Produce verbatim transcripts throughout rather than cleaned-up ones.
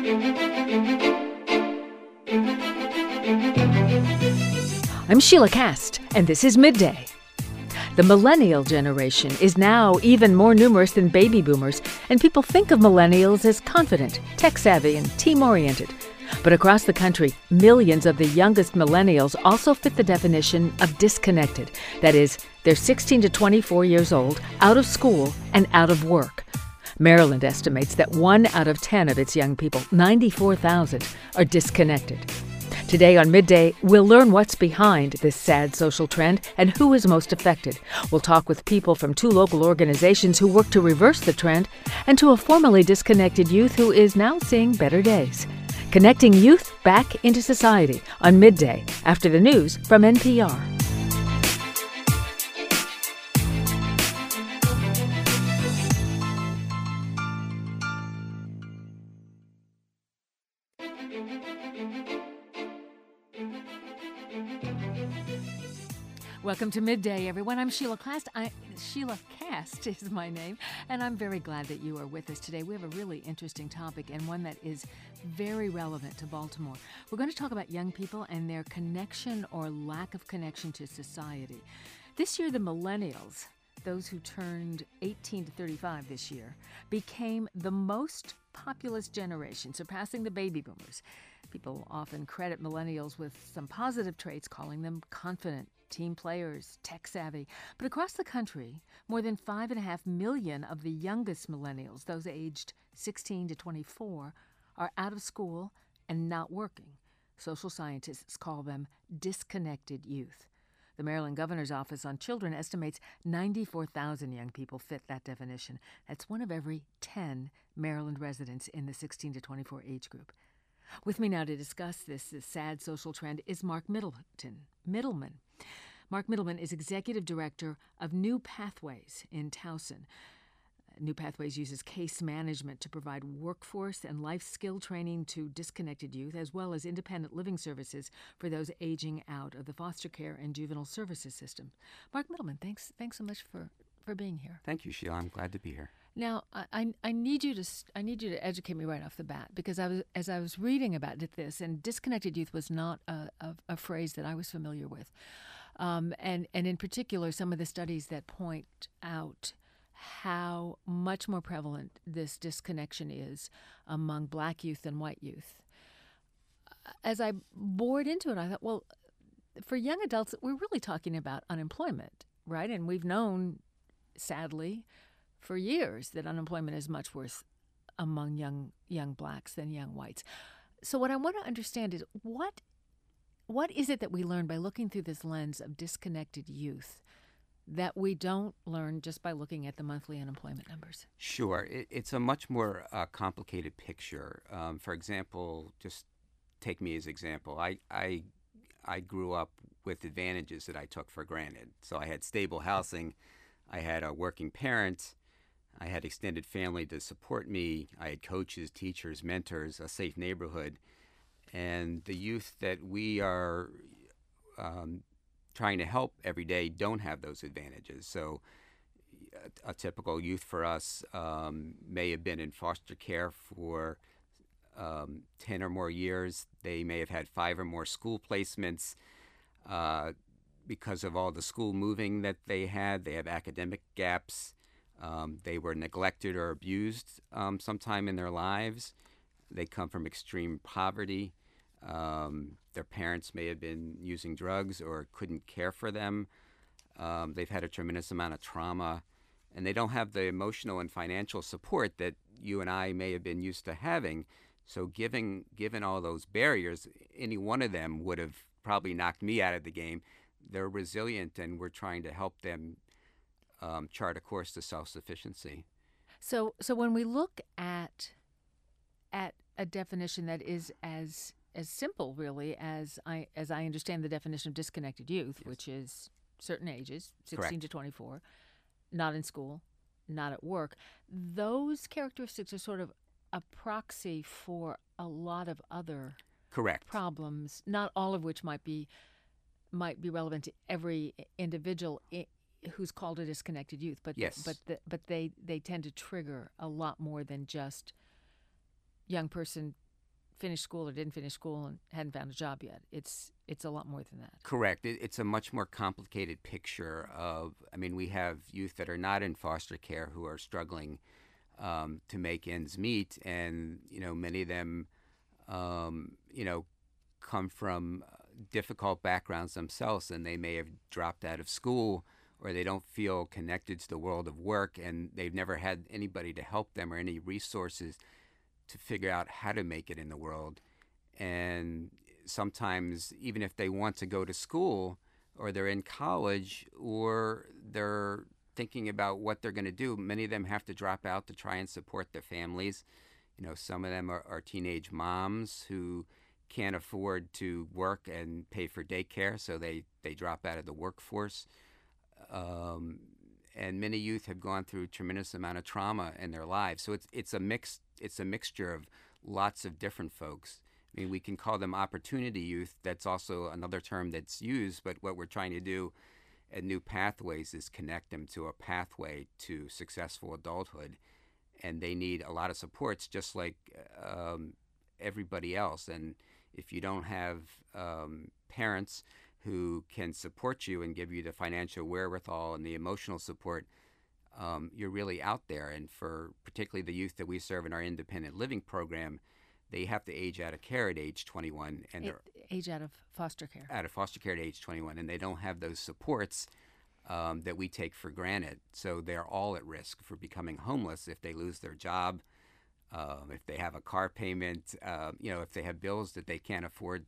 I'm Sheila Cast, and this is Midday. The millennial generation is now even more numerous than baby boomers, and people think of millennials as confident, tech-savvy, and team-oriented. But across the country, millions of the youngest millennials also fit the definition of disconnected. That is, they're sixteen to twenty-four years old, out of school, and out of work. Maryland estimates that one out of ten of its young people, ninety-four thousand, are disconnected. Today on Midday, we'll learn what's behind this sad social trend and who is most affected. We'll talk with people from two local organizations who work to reverse the trend and to a formerly disconnected youth who is now seeing better days. Connecting youth back into society on Midday after the news from N P R. Welcome to Midday, everyone. I'm Sheila Cast. I, Sheila Cast is my name, and I'm very glad that you are with us today. We have a really interesting topic and one that is very relevant to Baltimore. We're going to talk about young people and their connection or lack of connection to society. This year, the millennials, those who turned eighteen to thirty-five this year, became the most populous generation, surpassing the baby boomers. People often credit millennials with some positive traits, calling them confident, team players, tech-savvy. But across the country, more than five and a half million of the youngest millennials, those aged sixteen to twenty-four, are out of school and not working. Social scientists call them disconnected youth. The Maryland Governor's Office on Children estimates ninety-four thousand young people fit that definition. That's one of every ten Maryland residents in the sixteen to twenty-four age group. With me now to discuss this, this sad social trend is Mark Middleton. Middleman. Mark Middleman is Executive Director of New Pathways in Towson. New Pathways uses case management to provide workforce and life skill training to disconnected youth, as well as independent living services for those aging out of the foster care and juvenile services system. Mark Middleman, thanks thanks so much for, for being here. Thank you, Sheila. I'm glad to be here. Now, I, I need you to I need you to educate me right off the bat, because I was as I was reading about this, and disconnected youth was not a, a, a phrase that I was familiar with, um, and and in particular, some of the studies that point out how much more prevalent this disconnection is among Black youth and white youth. As I bored into it, I thought, well, for young adults, we're really talking about unemployment, right? And we've known, sadly, for years that unemployment is much worse among young young Blacks than young whites. So what I want to understand is what what is it that we learn by looking through this lens of disconnected youth that we don't learn just by looking at the monthly unemployment numbers? Sure. It, it's a much more uh, complicated picture. Um, for example, just take me as example. I, I, I grew up with advantages that I took for granted. So I had stable housing. I had a working parent. I had extended family to support me. I had coaches, teachers, mentors, a safe neighborhood. And the youth that we are um, trying to help every day don't have those advantages. So a, a typical youth for us um, may have been in foster care for um, ten or more years. They may have had five or more school placements. Uh, because of all the school moving that they had, they have academic gaps. Um, they were neglected or abused um, sometime in their lives. They come from extreme poverty. Um, their parents may have been using drugs or couldn't care for them. Um, they've had a tremendous amount of trauma, and they don't have the emotional and financial support that you and I may have been used to having. So giving, given all those barriers, any one of them would have probably knocked me out of the game. They're resilient, and we're trying to help them um, chart a course to self-sufficiency. So, so when we look at at a definition that is as as simple, really, as I as I understand the definition of disconnected youth, Yes. which is certain ages, sixteen Correct. to twenty-four, not in school, not at work, those characteristics are sort of a proxy for a lot of other Correct. problems, not all of which might be might be relevant to every individual I- who's called a disconnected youth, but Yes. but the, but they they tend to trigger a lot more than just young person finished school or didn't finish school and hadn't found a job yet. It's it's a lot more than that. Correct. It, it's a much more complicated picture of, I mean, we have youth that are not in foster care who are struggling um, to make ends meet. And, you know, many of them, um, you know, come from difficult backgrounds themselves, and they may have dropped out of school, or they don't feel connected to the world of work, and they've never had anybody to help them or any resources to figure out how to make it in the world. And sometimes, even if they want to go to school, or they're in college, or they're thinking about what they're going to do, many of them have to drop out to try and support their families. You know, some of them are, are teenage moms who can't afford to work and pay for daycare, so they, they drop out of the workforce. Um, and many youth have gone through a tremendous amount of trauma in their lives. So it's it's a mix it's a mixture of lots of different folks. I mean, we can call them opportunity youth. That's also another term that's used, but what we're trying to do at New Pathways is connect them to a pathway to successful adulthood. And they need a lot of supports, just like um, everybody else. And if you don't have um, parents who can support you and give you the financial wherewithal and the emotional support, um, you're really out there. And for particularly the youth that we serve in our independent living program, they have to age out of care at age twenty-one, and they're age out of foster care. Out of foster care at age twenty-one, and they don't have those supports um, that we take for granted. So they're all at risk for becoming homeless if they lose their job, um, if they have a car payment, uh, you know, if they have bills that they can't afford,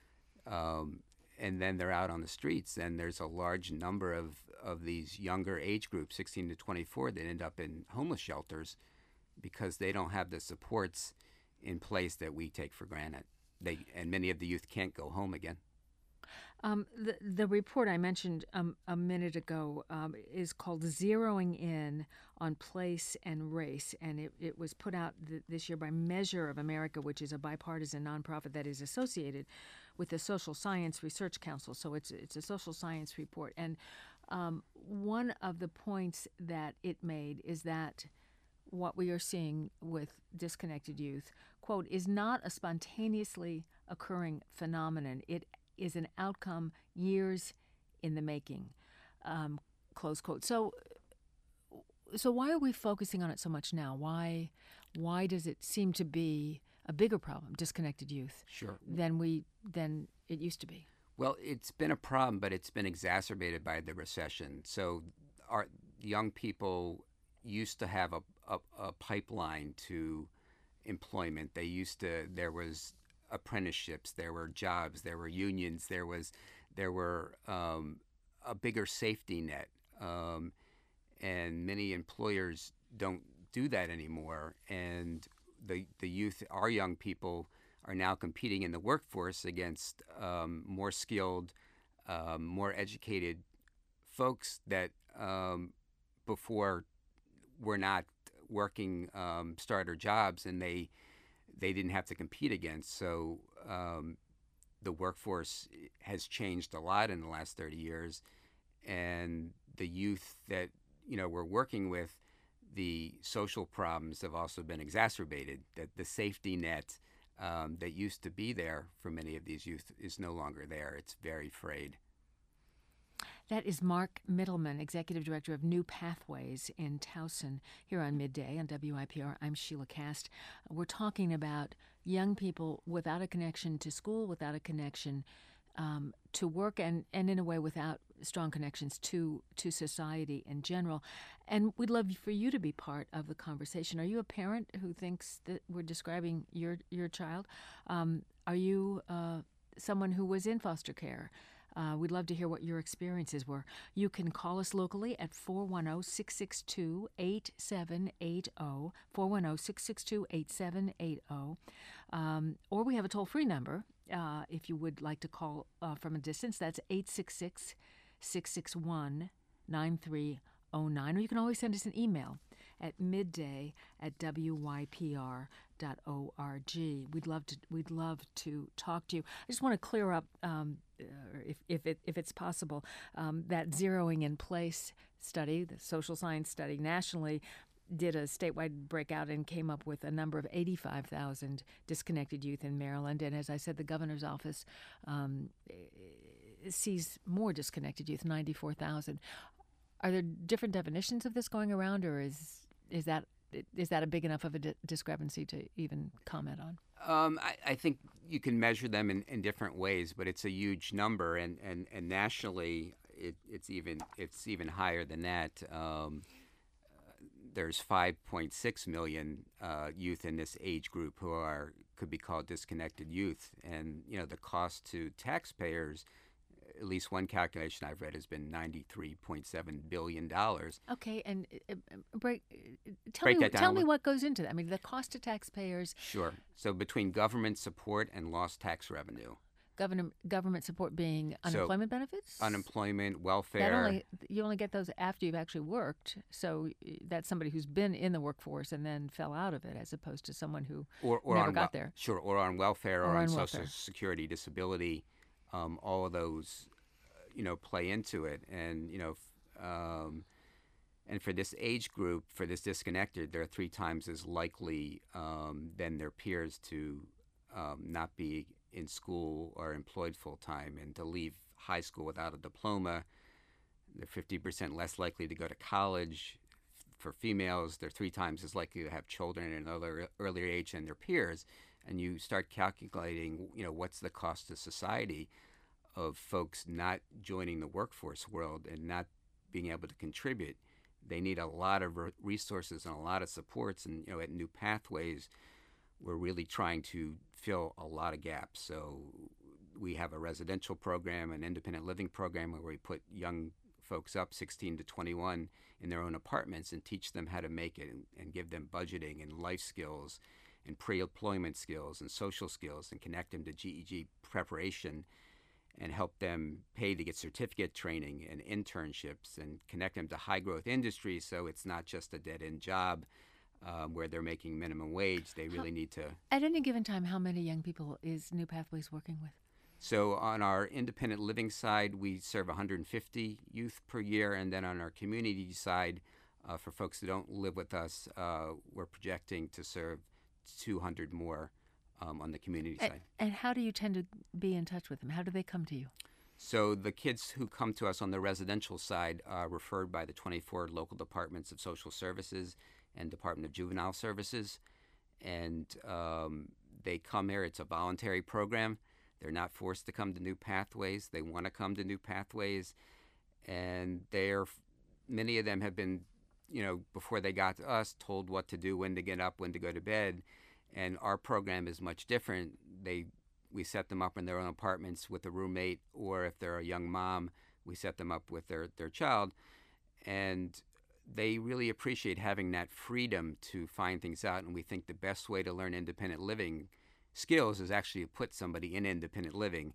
um, and then they're out on the streets. And there's a large number of, of these younger age groups, sixteen to twenty-four, that end up in homeless shelters because they don't have the supports in place that we take for granted. They and many of the youth can't go home again. Um, the the report I mentioned um, a minute ago um, is called "Zeroing In on Place and Race," and it, it was put out th- this year by Measure of America, which is a bipartisan nonprofit that is associated with the Social Science Research Council. So it's it's a social science report, and um, one of the points that it made is that what we are seeing with disconnected youth, quote, is not a spontaneously occurring phenomenon. It is an outcome years in the making, um, close quote. So, so why are we focusing on it so much now? Why, why does it seem to be a bigger problem, disconnected youth, sure. than we than it used to be? Well, it's been a problem, but it's been exacerbated by the recession. So, our young people used to have a, a, a pipeline to employment. They used to, there was apprenticeships, there were jobs, there were unions, there was, there were um, a bigger safety net. Um, and many employers don't do that anymore. And the, the youth, our young people, are now competing in the workforce against um, more skilled, um, more educated folks that um, before were not working um, starter jobs, and they they didn't have to compete against. So um, the workforce has changed a lot in the last thirty years, and the youth that you know we're working with, the social problems have also been exacerbated. That the safety net um, that used to be there for many of these youth is no longer there. It's very frayed. That is Mark Middleman, Executive Director of New Pathways in Towson, here on Midday on W I P R. I'm Sheila Cast. We're talking about young people without a connection to school, without a connection um, to work, and, and in a way without strong connections to, to society in general. And we'd love for you to be part of the conversation. Are you a parent who thinks that we're describing your, your child? Um, are you uh, someone who was in foster care? Uh, we'd love to hear what your experiences were. You can call us locally at four one zero, six six two, eight seven eight zero, four one zero, six six two, eight seven eight zero. Um, or we have a toll-free number uh, if you would like to call uh, from a distance. That's eight six six, six six one, nine three zero nine. Or you can always send us an email at midday at w y p r dot org. We'd love to. We'd love to talk to you. I just want to clear up, um, uh, if if it, if it's possible, um, that zeroing in place study, the social science study nationally. did a statewide breakout and came up with a number of eighty-five thousand disconnected youth in Maryland. And as I said, the governor's office um, sees more disconnected youth, ninety-four thousand. Are there different definitions of this going around, or is is that is that a big enough of a di- discrepancy to even comment on? Um, I, I think you can measure them in, in different ways, but it's a huge number, and, and, and nationally, it, it's even it's even higher than that. Um, there's five point six million uh, youth in this age group who are could be called disconnected youth, and you know the cost to taxpayers. At least one calculation I've read has been ninety-three point seven billion dollars. Okay, and uh, break. Tell break me, that down tell me what goes into that. I mean, the cost to taxpayers. Sure. So between government support and lost tax revenue. Government government support being unemployment so, benefits. Unemployment, welfare. That only you only get those after you've actually worked. So that's somebody who's been in the workforce and then fell out of it, as opposed to someone who or, or never on, got there. Sure, or on welfare, or, or on, on Social welfare. Security, disability. Um, all of those, you know, play into it, and you know, um, and for this age group, for this disconnected, they're three times as likely um, than their peers to um, not be in school or employed full time, and to leave high school without a diploma. They're fifty percent less likely to go to college. For females, they're three times as likely to have children at another earlier age than their peers. And you start calculating, you know, what's the cost to society of folks not joining the workforce world and not being able to contribute. They need a lot of re- resources and a lot of supports. And, you know, at New Pathways, we're really trying to fill a lot of gaps. So we have a residential program, an independent living program where we put young folks up sixteen to twenty-one in their own apartments and teach them how to make it, and, and give them budgeting and life skills and pre-employment skills and social skills, and connect them to G E G preparation, and help them pay to get certificate training and internships, and connect them to high growth industries, so it's not just a dead-end job um, where they're making minimum wage. They really need to... At any given time, how many young people is New Pathways working with? So on our independent living side, we serve one hundred fifty youth per year, and then on our community side, uh, for folks that don't live with us, uh, we're projecting to serve two hundred more um, on the community and, side. And how do you tend to be in touch with them? How do they come to you? So the kids who come to us on the residential side are referred by the twenty-four local departments of social services and Department of Juvenile Services, and um, they come here. It's a voluntary program. They're not forced to come to New Pathways. They want to come to New Pathways, and they're many of them have been, you know, before they got to us, told what to do, when to get up, when to go to bed, and our program is much different. They we set them up in their own apartments with a roommate, or if they're a young mom, we set them up with their, their child, and they really appreciate having that freedom to find things out. And we think the best way to learn independent living skills is actually to put somebody in independent living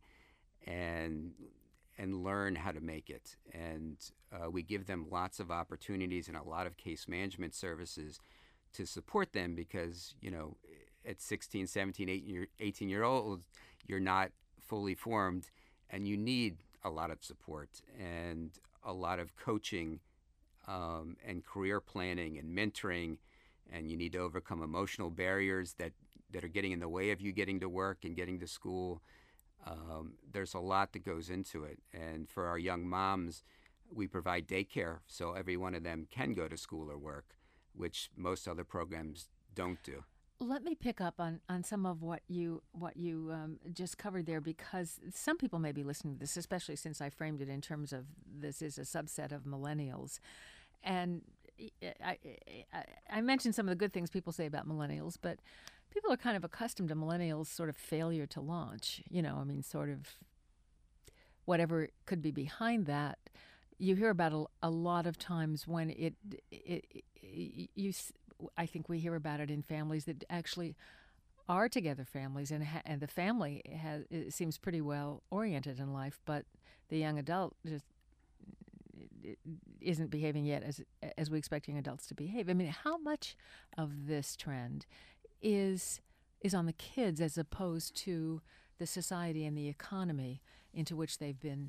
and and learn how to make it. And uh, we give them lots of opportunities and a lot of case management services to support them, because, you know, at sixteen, seventeen, eighteen year old, you're not fully formed, and you need a lot of support and a lot of coaching um, and career planning and mentoring, and you need to overcome emotional barriers that, that are getting in the way of you getting to work and getting to school. Um, there's a lot that goes into it. And for our young moms, we provide daycare so every one of them can go to school or work, which most other programs don't do. Let me pick up on, on some of what you what you um, just covered there, because some people may be listening to this, especially since I framed it in terms of this is a subset of millennials. And I, I, I mentioned some of the good things people say about millennials, but people are kind of accustomed to millennials' sort of failure to launch. You know, I mean, sort of whatever could be behind that. You hear about a, a lot of times when it, it, it you. I think we hear about it in families that actually are together families, and ha- and the family has it seems pretty well oriented in life, but the young adult just isn't behaving yet as as we expect young adults to behave. I mean, how much of this trend is is on the kids as opposed to the society and the economy into which they've been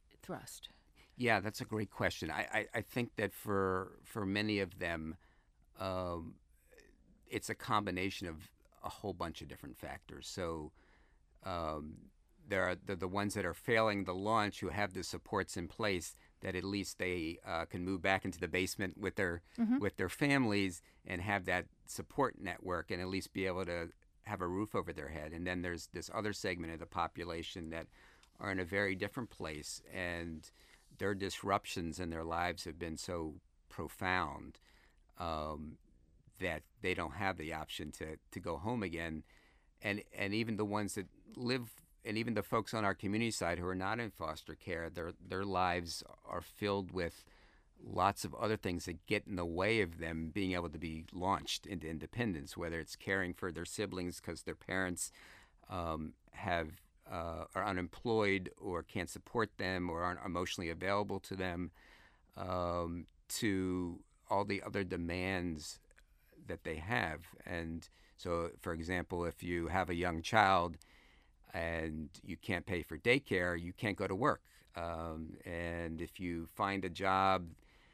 thrust? Yeah, that's a great question. I, I, I think that for for many of them, um, it's a combination of a whole bunch of different factors. So um, there are the, the ones that are failing the launch who have the supports in place that at least they uh, can move back into the basement with their Mm-hmm. with their families and have that support network and at least be able to have a roof over their head. And then there's this other segment of the population that are in a very different place, and their disruptions in their lives have been so profound um, that they don't have the option to, to go home again. And and even the ones that live, and even the folks on our community side who are not in foster care, their their lives are filled with lots of other things that get in the way of them being able to be launched into independence, whether it's caring for their siblings because their parents um, have uh, are unemployed or can't support them or aren't emotionally available to them, um, to all the other demands that they have. And so, for example, if you have a young child and you can't pay for daycare, you can't go to work. Um, and if you find a job,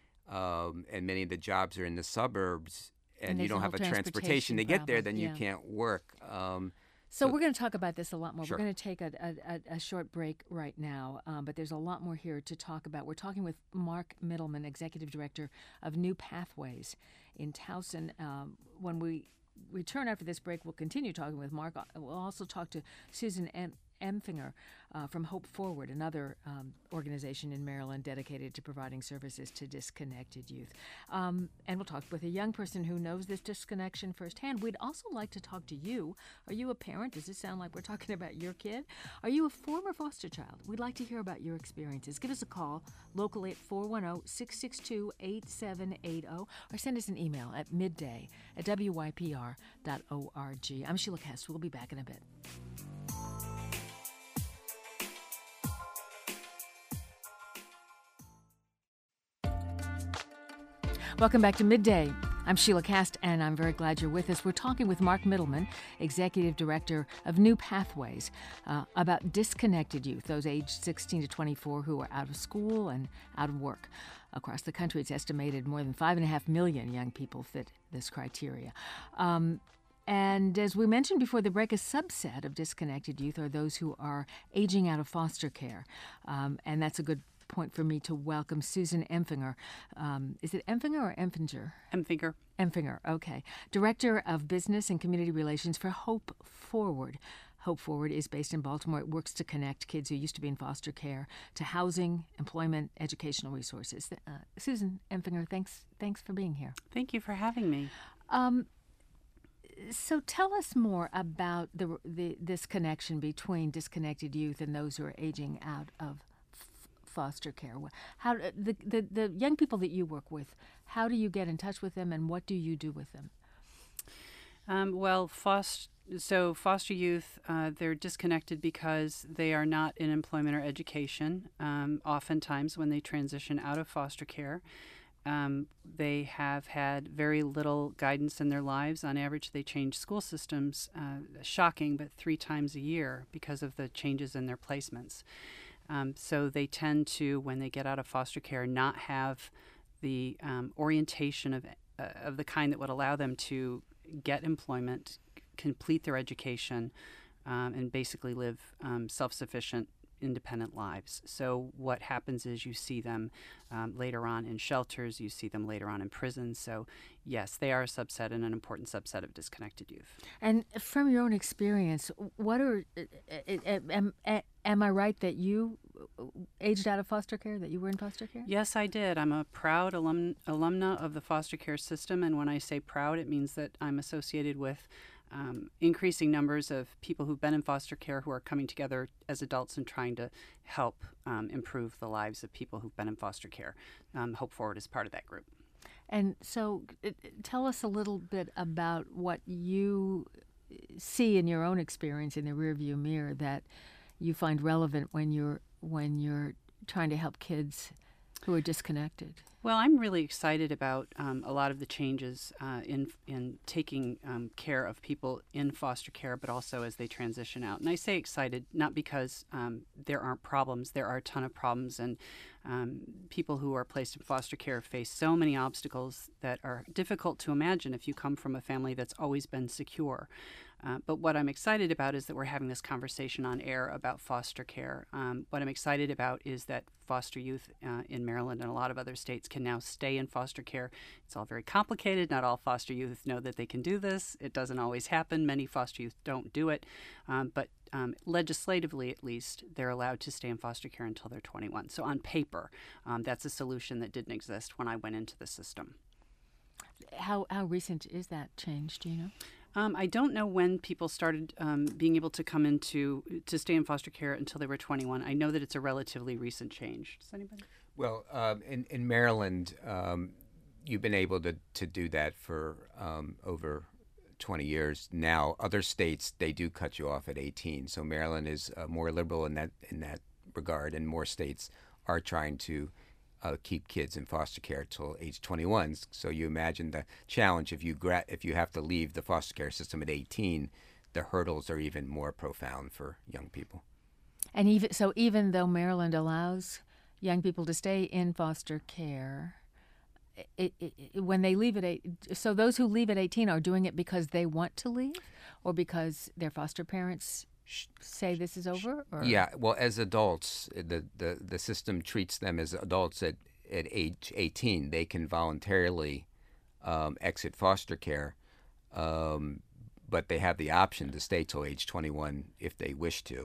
um, and many of the jobs are in the suburbs, and, And you there's a don't have whole a transportation transportation to get there, problem, then yeah. you can't work. Um, So, So- we're going to talk about this a lot more. Sure. We're going to take a, a, a, a short break right now, um, but there's a lot more here to talk about. We're talking with Mark Middleman, Executive Director of New Pathways in Towson. Um, when we return after this break, we'll continue talking with Mark. We'll also talk to Susan em- Empfinger uh, from Hope Forward, another um, organization in Maryland dedicated to providing services to disconnected youth. Um, and we'll talk with a young person who knows this disconnection firsthand. We'd also like to talk to you. Are you a parent? Does this sound like we're talking about your kid? Are you a former foster child? We'd like to hear about your experiences. Give us a call locally at four one zero, six six two, eight seven eight zero or send us an email at midday at w y p r dot org. I'm Sheila Kest. We'll be back in a bit. Welcome back to Midday. I'm Sheila Kast, and I'm very glad you're with us. We're talking with Mark Middleman, Executive Director of New Pathways, uh, about disconnected youth, those aged sixteen to twenty-four who are out of school and out of work. Across the country, it's estimated more than five and a half million young people fit this criteria. Um, and as we mentioned before the break, a subset of disconnected youth are those who are aging out of foster care. Um, and that's a good point for me to welcome Susan Empfinger. Um, is it Empfinger or Empfinger? Empfinger. Empfinger, okay. Director of Business and Community Relations for Hope Forward. Hope Forward is based in Baltimore. It works to connect kids who used to be in foster care to housing, employment, educational resources. Uh, Susan Empfinger, thanks thanks for being here. Thank you for having me. Um, so tell us more about the, the this connection between disconnected youth and those who are aging out of f- foster care. How the, the the young people that you work with, how do you get in touch with them, and what do you do with them? Um, well, foster, so foster youth, uh, they're disconnected because they are not in employment or education. Um, oftentimes, when they transition out of foster care, um, they have had very little guidance in their lives. On average, they change school systems, uh, shocking, but three times a year because of the changes in their placements. Um, so they tend to, when they get out of foster care, not have the um, orientation of uh, of the kind that would allow them to get employment, c- complete their education, um, and basically live um, self-sufficient, independent lives. So what happens is you see them um, later on in shelters, you see them later on in prisons. So yes, they are a subset and an important subset of disconnected youth. And from your own experience, what are uh, uh, am, am I right that you aged out of foster care, that you were in foster care? Yes, I did. I'm a proud alum, alumna of the foster care system, and when I say proud, it means that I'm associated with um, increasing numbers of people who've been in foster care who are coming together as adults and trying to help um, improve the lives of people who've been in foster care. Um, Hope Forward is part of that group. And so uh, tell us a little bit about what you see in your own experience in the rearview mirror that you find relevant when you're when you're trying to help kids who are disconnected. Well, I'm really excited about um, a lot of the changes uh, in in taking um, care of people in foster care, but also as they transition out. And I say excited not because um, there aren't problems. There are a ton of problems, and um, people who are placed in foster care face so many obstacles that are difficult to imagine if you come from a family that's always been secure. Uh, but what I'm excited about is that we're having this conversation on air about foster care. Um, what I'm excited about is that foster youth uh, in Maryland and a lot of other states can now stay in foster care. It's all very complicated. Not all foster youth know that they can do this. It doesn't always happen. Many foster youth don't do it. Um, but um, legislatively, at least, they're allowed to stay in foster care until they're twenty-one. So on paper, um, that's a solution that didn't exist when I went into the system. How, how recent is that change, do you know? Um, I don't know when people started um, being able to come into to stay in foster care until they were twenty-one. I know that it's a relatively recent change. Does anybody? Well, um, in in Maryland, um, you've been able to, to do that for um, over twenty years now. Other states, they do cut you off at eighteen. So Maryland is uh, more liberal in that in that regard, and more states are trying to Uh, keep kids in foster care till age twenty-one. So you imagine the challenge if you gra- if you have to leave the foster care system at eighteen, the hurdles are even more profound for young people. And even so, even though Maryland allows young people to stay in foster care, it, it, it, when they leave at eight, so those who leave at eighteen are doing it because they want to leave, or because their foster parents say this is over? Or? Yeah, well, as adults, the, the, the system treats them as adults at, at age eighteen. They can voluntarily um, exit foster care, um, but they have the option to stay till age twenty-one if they wish to.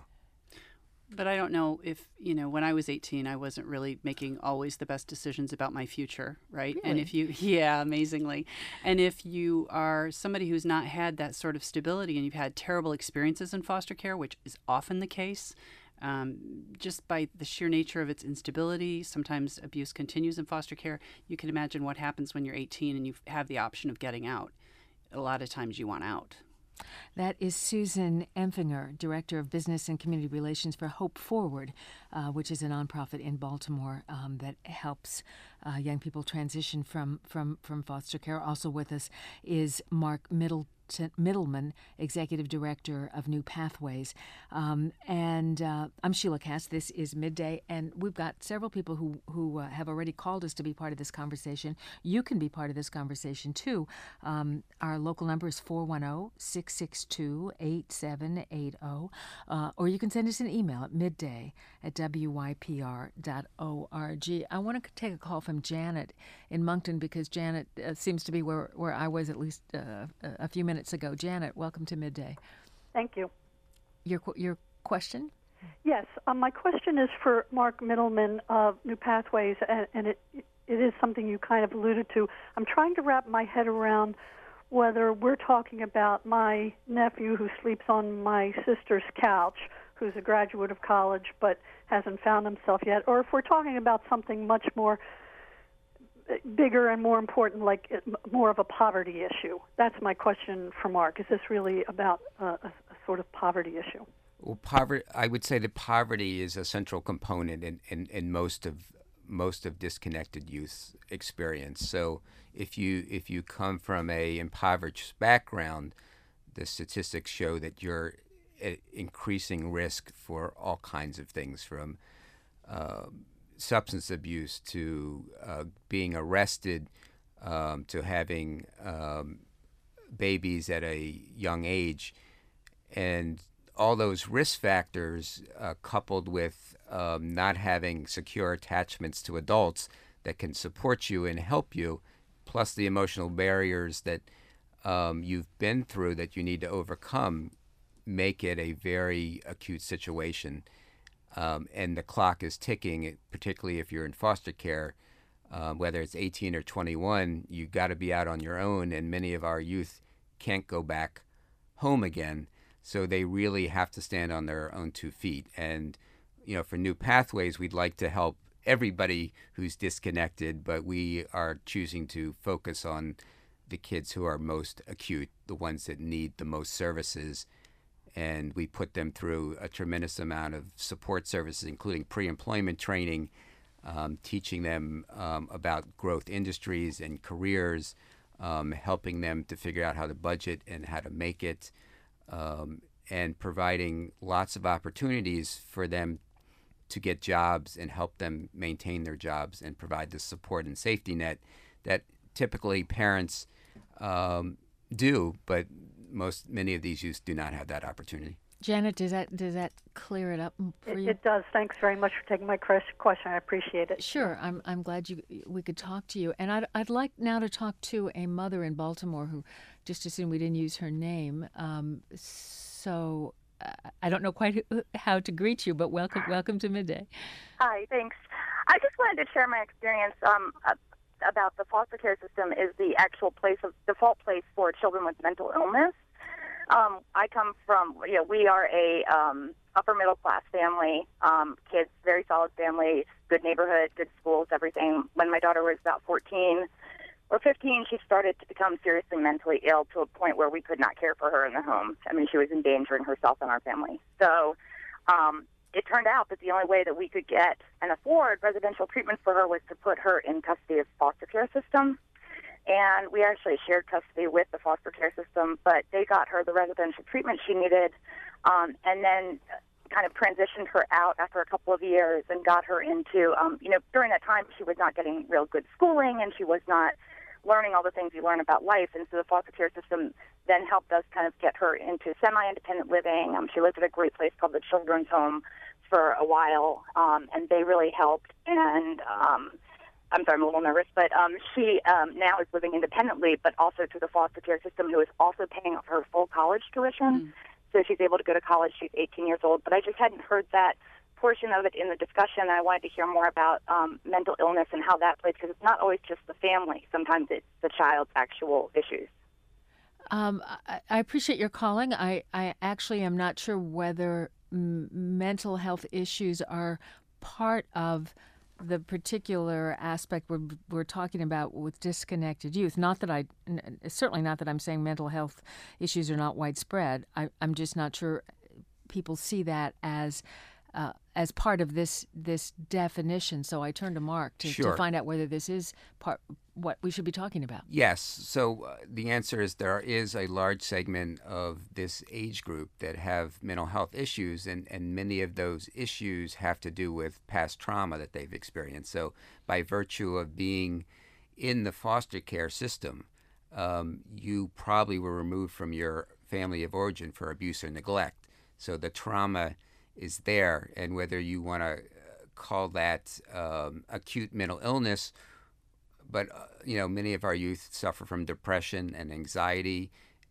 But I don't know if, you know, when I was eighteen, I wasn't really making always the best decisions about my future, right? Really? And if you, yeah, amazingly. And if you are somebody who's not had that sort of stability and you've had terrible experiences in foster care, which is often the case, um, just by the sheer nature of its instability, sometimes abuse continues in foster care, you can imagine what happens when you're eighteen and you have the option of getting out. A lot of times you want out. That is Susan Empfinger, Director of Business and Community Relations for Hope Forward, uh, which is a nonprofit in Baltimore um, that helps uh, young people transition from, from, from foster care. Also with us is Mark Middleton. Middleman, Executive Director of New Pathways. Um, and uh, I'm Sheila Cass. This is Midday, and we've got several people who, who uh, have already called us to be part of this conversation. You can be part of this conversation, too. Um, our local number is four one zero, six six two, eight seven eight zero, uh, or you can send us an email at midday at w y p r dot org. I want to take a call from Janet in Moncton because Janet uh, seems to be where, where I was at least uh, a few minutes ago. Janet, welcome to Midday. Thank you. Your your question? Yes, um, my question is for Mark Middleman of New Pathways, and, and it it is something you kind of alluded to. I'm trying to wrap my head around whether we're talking about my nephew who sleeps on my sister's couch, who's a graduate of college but hasn't found himself yet, or if we're talking about something much more bigger and more important, like more of a poverty issue. That's my question for Mark. Is this really about uh, a, a sort of poverty issue? Well, poverty. I would say that poverty is a central component in, in, in most of most of disconnected youth experience. So if you if you come from a impoverished background, the statistics show that you're at increasing risk for all kinds of things, from uh, substance abuse to uh, being arrested, um, to having um, babies at a young age. And all those risk factors uh, coupled with um, not having secure attachments to adults that can support you and help you, plus the emotional barriers that um, you've been through that you need to overcome, make it a very acute situation. Um, and the clock is ticking, particularly if you're in foster care, uh, whether it's eighteen or twenty-one, you've got to be out on your own, and many of our youth can't go back home again. So they really have to stand on their own two feet. And, you know, for New Pathways, we'd like to help everybody who's disconnected, but we are choosing to focus on the kids who are most acute, the ones that need the most services. And we put them through a tremendous amount of support services, including pre-employment training, um, teaching them um, about growth industries and careers, um, helping them to figure out how to budget and how to make it, um, and providing lots of opportunities for them to get jobs and help them maintain their jobs and provide the support and safety net that typically parents um, do, but most many of these youth do not have that opportunity. Janet, does that does that clear it up for It, you? it does. Thanks very much for taking my question. I appreciate it. Sure, I'm I'm glad you we could talk to you, and I'd I'd like now to talk to a mother in Baltimore who just assumed we didn't use her name. Um, so uh, I don't know quite who, how to greet you, but welcome welcome to Midday. Hi, thanks. I just wanted to share my experience um, about the foster care system is the actual place of default place for children with mental illness. Um, I come from, you know, we are a um, upper middle class family, um, kids, very solid family, good neighborhood, good schools, everything. When my daughter was about fourteen or fifteen, she started to become seriously mentally ill to a point where we could not care for her in the home. I mean, she was endangering herself and our family. So um, it turned out that the only way that we could get and afford residential treatment for her was to put her in custody of foster care system. And we actually shared custody with the foster care system, but they got her the residential treatment she needed, um, and then kind of transitioned her out after a couple of years and got her into, um, you know, during that time she was not getting real good schooling and she was not learning all the things you learn about life. And so the foster care system then helped us kind of get her into semi-independent living. Um, she lived at a great place called the Children's Home for a while, um, and they really helped. And um, I'm sorry, I'm a little nervous, but um, she um, now is living independently, but also through the foster care system, who is also paying for her full college tuition. Mm. So she's able to go to college. She's eighteen years old. But I just hadn't heard that portion of it in the discussion. I wanted to hear more about um, mental illness and how that plays, because it's not always just the family. Sometimes it's the child's actual issues. Um, I, I appreciate your calling. I, I actually am not sure whether m- mental health issues are part of the particular aspect we're, we're talking about with disconnected youth. Not that I, certainly not that I'm saying mental health issues are not widespread. I, I'm just not sure people see that as uh, as part of this this definition. So I turn to Mark to, Sure. to find out whether this is part what we should be talking about. Yes. So uh, the answer is there is a large segment of this age group that have mental health issues, and, and many of those issues have to do with past trauma that they've experienced. So by virtue of being in the foster care system, um, you probably were removed from your family of origin for abuse or neglect. So the trauma is there, and whether you want to call that um, acute mental illness, but uh, you know, many of our youth suffer from depression and anxiety,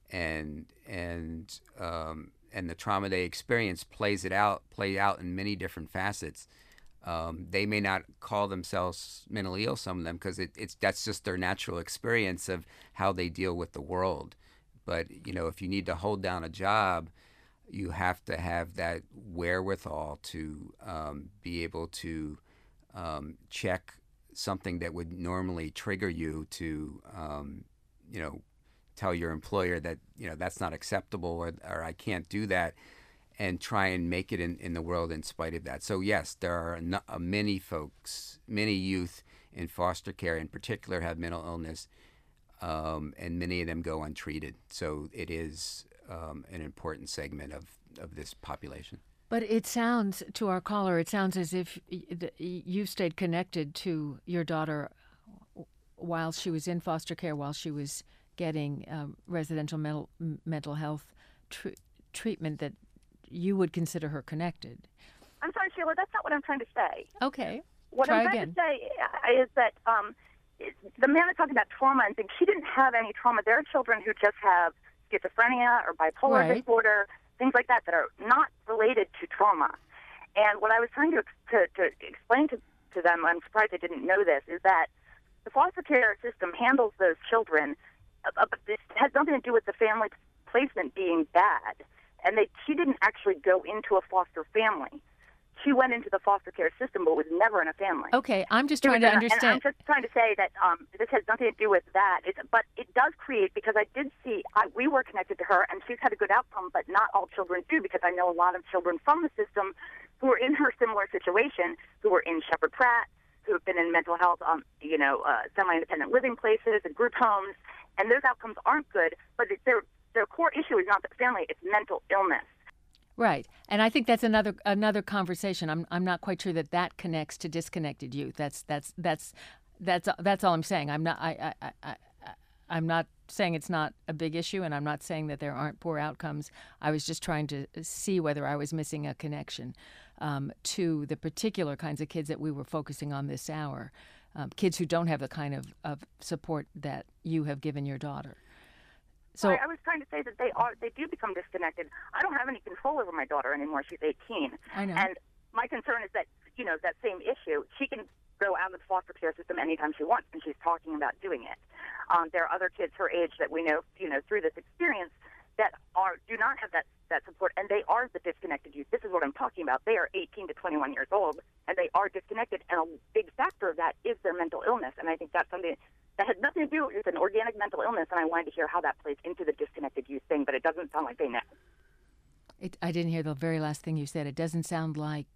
and and um, and the trauma they experience plays it out, play out in many different facets. Um, they may not call themselves mentally ill, some of them, because it, it's that's just their natural experience of how they deal with the world. But you know, if you need to hold down a job, you have to have that wherewithal to um, be able to um, check something that would normally trigger you to, um, you know, tell your employer that, you know, that's not acceptable, or, or I can't do that, and try and make it in, in the world in spite of that. So yes, there are no, uh, many folks, many youth in foster care in particular have mental illness, um, and many of them go untreated. So it is um, an important segment of, of this population. But it sounds, to our caller, it sounds as if you stayed connected to your daughter while she was in foster care, while she was getting um, residential mental, mental health tr- treatment, that you would consider her connected. I'm sorry, Sheila, that's not what I'm trying to say. Okay, What try I'm trying again. to say is that um, the man is talking about trauma and things. She didn't have any trauma. There are children who just have schizophrenia or bipolar Right. disorder, things like that, that are not related to trauma. And what I was trying to to, to explain to, to them, I'm surprised they didn't know this, is that the foster care system handles those children, uh, but this has nothing to do with the family placement being bad. And they, she didn't actually go into a foster family. She went into the foster care system, but was never in a family. Okay, I'm just She trying was to in a- understand. And I'm just trying to say that um, this has nothing to do with that. It's, but it does create, because I did see, I, we were connected to her, and she's had a good outcome, but not all children do, because I know a lot of children from the system who are in her similar situation, who were in Shepherd Pratt, who've been in mental health, um, you know, uh, semi-independent living places and group homes, and those outcomes aren't good. But it's their their core issue is not the family; it's mental illness. Right, and I think that's another another conversation. I'm I'm not quite sure that that connects to disconnected youth. That's that's that's that's that's all I'm saying. I'm not I I, I, I I'm not saying it's not a big issue, and I'm not saying that there aren't poor outcomes. I was just trying to see whether I was missing a connection um, to the particular kinds of kids that we were focusing on this hour, um, kids who don't have the kind of, of support that you have given your daughter. So I, I was trying to say that they are they do become disconnected. I don't have any control over my daughter anymore. She's eighteen. I know. And my concern is that, you know, that same issue, she can go out of the foster care system anytime she wants, and she's talking about doing it. Um, there are other kids her age that we know, you know, through this experience that are do not have that, that support, and they are the disconnected youth. This is what I'm talking about. They are eighteen to twenty-one years old, and they are disconnected, and a big factor of that is their mental illness, and I think that's something that had nothing to do with an organic mental illness, and I wanted to hear how that plays into the disconnected youth thing, but it doesn't sound like they know. it, I didn't hear the very last thing you said. It doesn't sound like...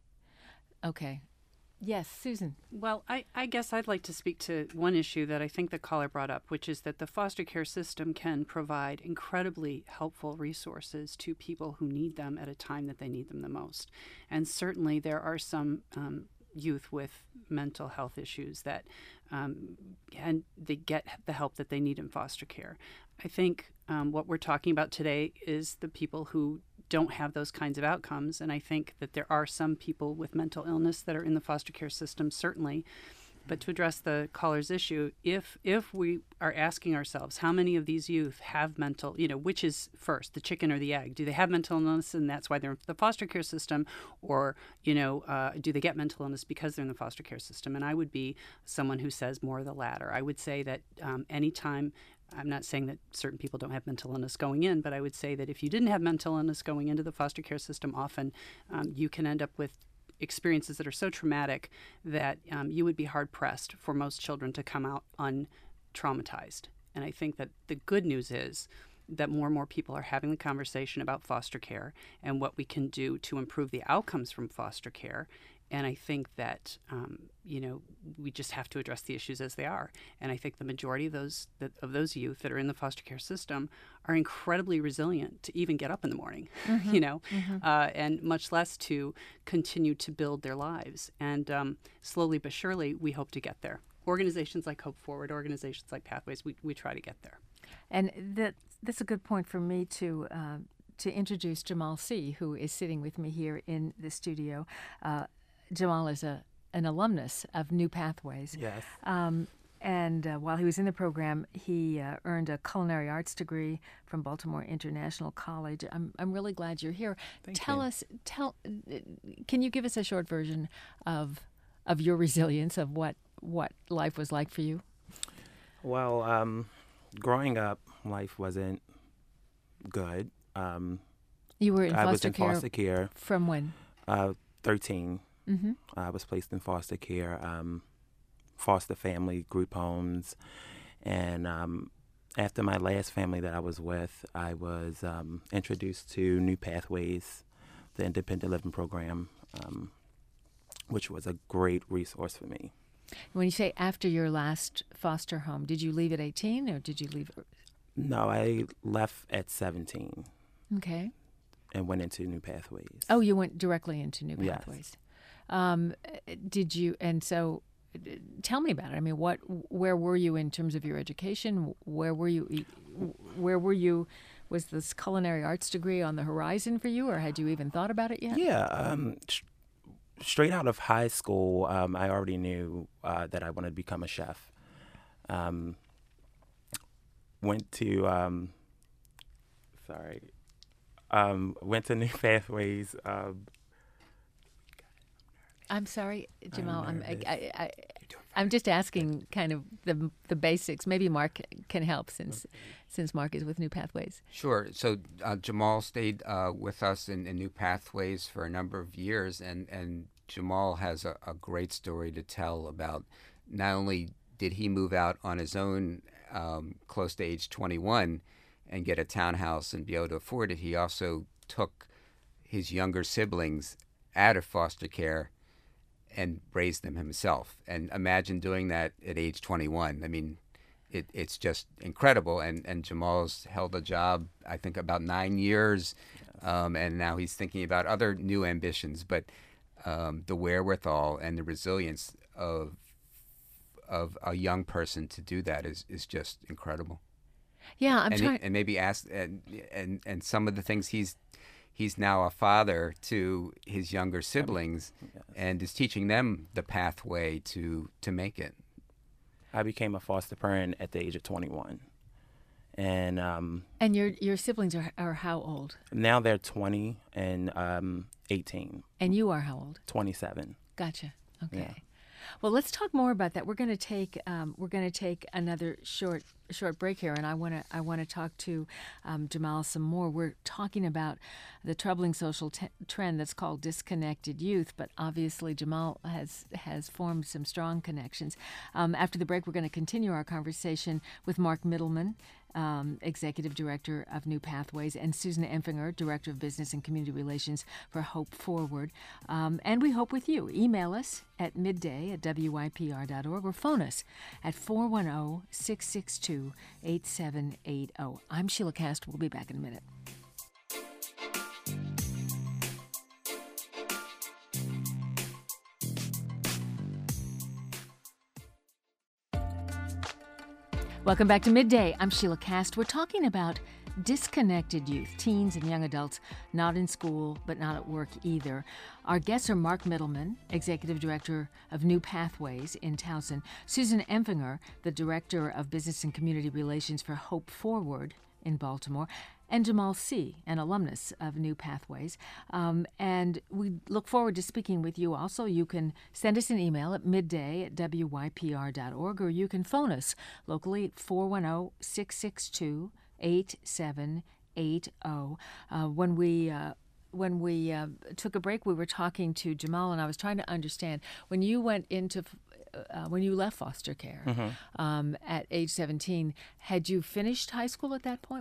Okay. Yes, Susan. Well, I, I guess I'd like to speak to one issue that I think the caller brought up, which is that the foster care system can provide incredibly helpful resources to people who need them at a time that they need them the most. And certainly there are some um, youth with mental health issues that um, and they get the help that they need in foster care. I think um, what we're talking about today is the people who don't have those kinds of outcomes. And I think that there are some people with mental illness that are in the foster care system, certainly. But to address the caller's issue, if if we are asking ourselves how many of these youth have mental, you know, which is first, the chicken or the egg? Do they have mental illness and that's why they're in the foster care system? Or, you know, uh, do they get mental illness because they're in the foster care system? And I would be someone who says more of the latter. I would say that um, anytime I'm not saying that certain people don't have mental illness going in, but I would say that if you didn't have mental illness going into the foster care system, often um, you can end up with experiences that are so traumatic that um, you would be hard-pressed for most children to come out untraumatized. And I think that the good news is that more and more people are having the conversation about foster care and what we can do to improve the outcomes from foster care. And I think that, um, you know, we just have to address the issues as they are. And I think the majority of those that, of those youth that are in the foster care system are incredibly resilient to even get up in the morning, mm-hmm. you know, mm-hmm. uh, and much less to continue to build their lives. And um, slowly but surely, we hope to get there. Organizations like Hope Forward, organizations like Pathways, we, we try to get there. And that that's a good point for me to uh, to introduce Jamal C., who is sitting with me here in the studio. Uh, Jamal is a an alumnus of New Pathways. Yes. Um, and uh, while he was in the program, he uh, earned a culinary arts degree from Baltimore International College. I'm I'm really glad you're here. Thank tell you. us, tell, can you give us a short version of of your resilience, of what what life was like for you? Well, um, growing up, life wasn't good. Um, You were in I foster was in care foster care. from when? Uh, thirteen. Mm-hmm. I was placed in foster care, um, foster family, group homes, and um, after my last family that I was with, I was um, introduced to New Pathways, the independent living program, um, which was a great resource for me. When you say after your last foster home, did you leave at eighteen or did you leave? No, I left at seventeen. Okay. And went into New Pathways. Oh, you went directly into New Yes. Pathways. Um, did you? And so, uh, tell me about it. I mean, what? Where were you in terms of your education? Where were you? Where were you? Was this culinary arts degree on the horizon for you, or had you even thought about it yet? Yeah. Um, sh- straight out of high school, um, I already knew uh, that I wanted to become a chef. Um, went to, um, sorry, um, went to New Pathways. Um, I'm sorry, Jamal. I'm nervous. I, I, I, I'm just asking kind of the the basics. Maybe Mark can help since since Mark is with New Pathways. Sure. So uh, Jamal stayed uh, with us in, in New Pathways for a number of years, and, and Jamal has a, a great story to tell about not only did he move out on his own um, close to age twenty-one and get a townhouse and be able to afford it, he also took his younger siblings out of foster care and raised them himself. And imagine doing that at age twenty-one. I mean, it, it's just incredible. And, and Jamal's held a job, I think, about nine years, um, and now he's thinking about other new ambitions. But um, the wherewithal and the resilience of of a young person to do that is, is just incredible. Yeah, I'm and, trying. and maybe ask and, and and some of the things he's he's now a father to his younger siblings, Yes. and is teaching them the pathway to to make it. I became a foster parent at the age of twenty-one, and um, And your your siblings are are how old? now they're twenty and um, eighteen, And you are how old? twenty-seven. Gotcha. Okay. Yeah. Well, let's talk more about that. We're going to take um, we're going to take another short short break here, and I want to I want to talk to um, Jamal some more. We're talking about the troubling social t- trend that's called disconnected youth, but obviously Jamal has has formed some strong connections. Um, after the break, we're going to continue our conversation with Mark Middleman, Um, Executive Director of New Pathways, and Susan Empfinger, Director of Business and Community Relations for Hope Forward. Um, and we hope with you. Email us at midday at W Y P R dot org or phone us at four one zero, six six two, eight seven eight zero. I'm Sheila Cast. We'll be back in a minute. Welcome back to Midday. I'm Sheila Cast. We're talking about disconnected youth, teens and young adults, not in school, but not at work either. Our guests are Mark Middleman, Executive Director of New Pathways in Towson, Susan Empfinger, the Director of Business and Community Relations for Hope Forward in Baltimore, and Jamal C., an alumnus of New Pathways. Um, and we look forward to speaking with you also. You can send us an email at midday at W Y P R dot org, or you can phone us locally at four one zero, six six two, eight seven eight zero. Uh, when we... Uh, When we uh, took a break, we were talking to Jamal, and I was trying to understand, when you went into, uh, when you left foster care Mm-hmm. um, at age seventeen, had you finished high school at that point?